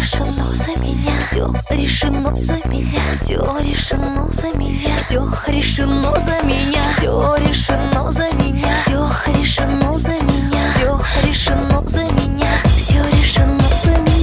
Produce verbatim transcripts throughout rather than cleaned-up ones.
решено за меня, все решено за меня, все решено за меня, все решено за меня, все решено за меня, все решено за меня, все решено за меня, все решено за меня.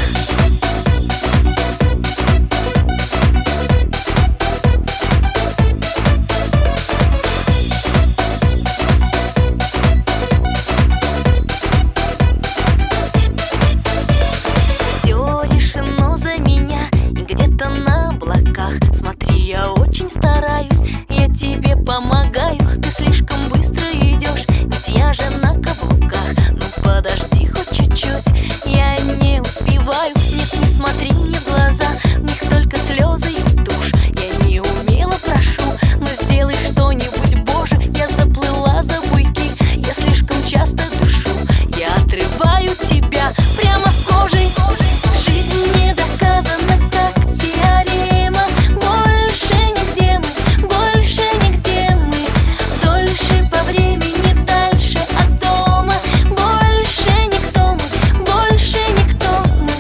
Смотри, я очень стараюсь, я тебе помогаю. Ты слишком быстро идешь, ведь я же на каблуках. Ну подожди хоть чуть-чуть, я не успеваю. Нет, не смотри мне в глаза, в них только слезы и тушь. Я не умело прошу, но сделай что-нибудь, Боже. Я заплыла за буйки, я слишком часто душу. Я отрываю тебя прямо с кожей. Жизнь не доказана, как теорема. Больше нигде мы, больше нигде мы. Дольше по времени, дальше от дома. Больше никто мы, больше никто мы.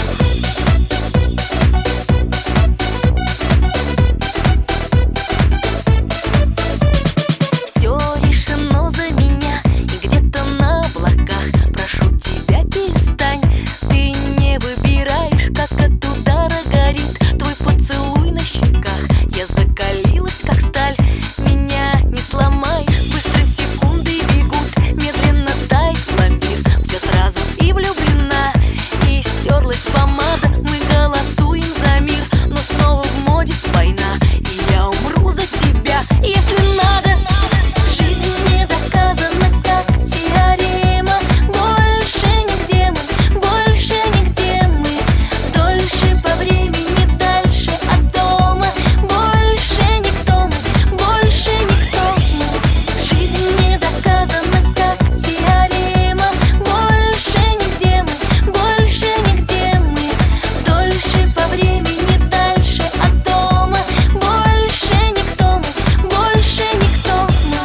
Все решено за меня, и где-то на облаках. Прошу тебя, перестань, ты не выбираешь, как от удара горит твой поцелуй на щеках. Я закалилась, как сталь, меня не сломаешь. Быстро секунды бегут, медленно тает пломбир. Все сразу и влюблена, и стерлась помада. Мы голосуем за мир, но снова в моде война. И я умру за тебя, если надо. Жизнь не доказана, как теорема. Больше нигде мы, больше нигде мы. Дольше по времени, дальше от дома. Больше никто мы, больше никто мы. Жизнь не доказана, как теорема. Больше нигде мы, больше нигде мы. Дольше по времени, дальше от дома. Больше никто мы, больше никто мы.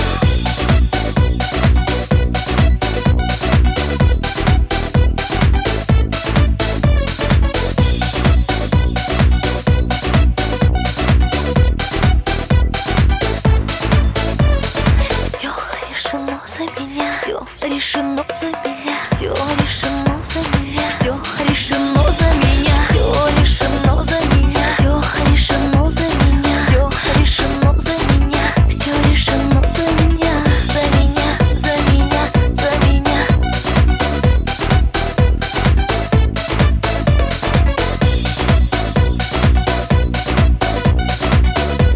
Все решено за меня, все решено за меня, все решено за меня, все решено за меня, все решено за меня, все решено за меня, все решено за меня, все решено за меня, за меня, за меня, за меня.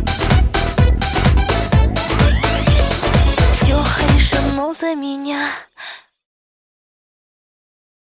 Все решено за меня.